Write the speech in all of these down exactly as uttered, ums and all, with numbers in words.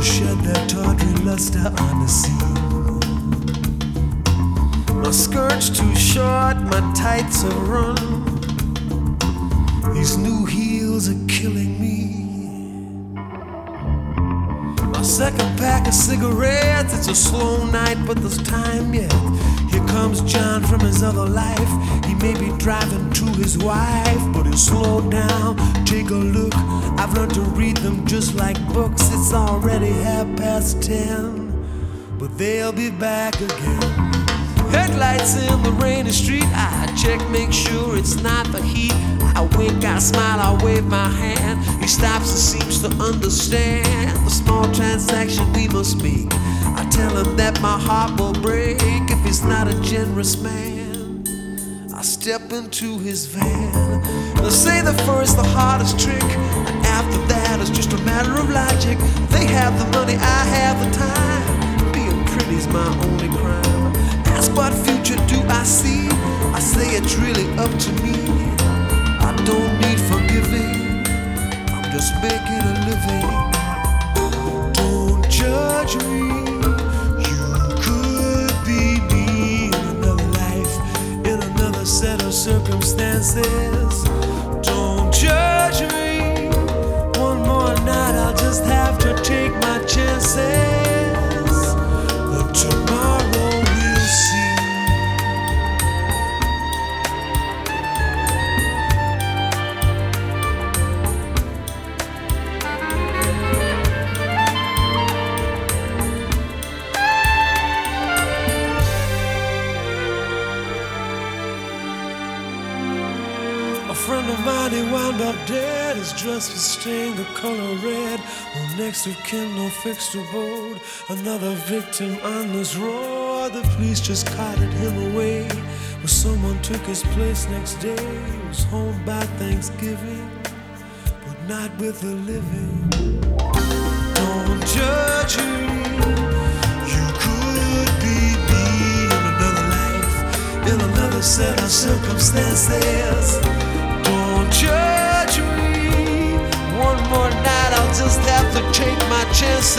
shed their tawdry luster on the scene. My skirt's too short, my tights are run. These new heels are killing me. My second pack of cigarettes, it's a slow night, but there's time yet. Here comes John from his other life. He may be driving to his wife, but he'll slow down, take a look. I've learned to read them just like books. It's already half past ten, but they'll be back again. Headlights in the rainy street, I check, make sure it's not the heat. I wink, I smile, I wave my hand. He stops and seems to understand the small transaction we must make. I tell him that my heart will break if he's not a generous man. I step into his van. They say the first, the hardest trick, and after that it's just a matter of logic. They have the money, I have the time. Being pretty's my only crime. Ask what future do I see? I say it's really up to me. I don't need forgiving, I'm just making a living. Don't judge me. Set of circumstances. Don't judge me. One more night, I'll just have to take my chances. But tomorrow we'll see. A friend of mine, he wound up dead. His dress was stained the color red. No next of kin, no fixed abode. Another victim on this road. The police just carted him away, but someone took his place next day. He was home by Thanksgiving, but not with the living. Don't judge me. You could be me in another life, in another set of circumstances. Don't judge me. One more night, I'll just have to take my chances.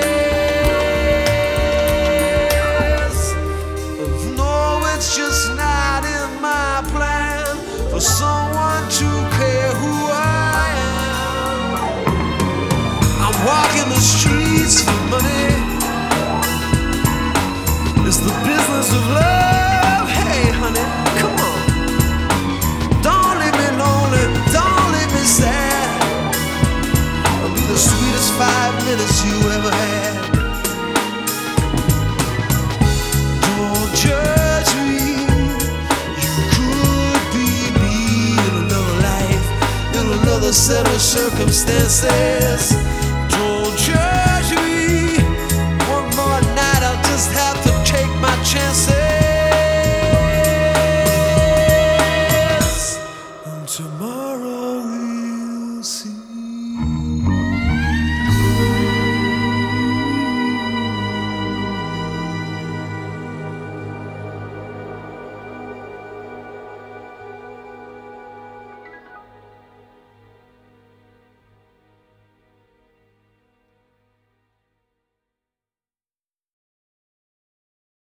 No, it's just not in my plan for someone to care who I am. I'm walking the streets for money. It's the business of love. Hey, honey, come on. Don't leave me lonely, don't leave me sad. It'll be the sweetest five minutes you ever had. Don't judge me. You could be me in another life, in another set of circumstances. Don't judge me. One more night, I'll just have to take my chances. Tomorrow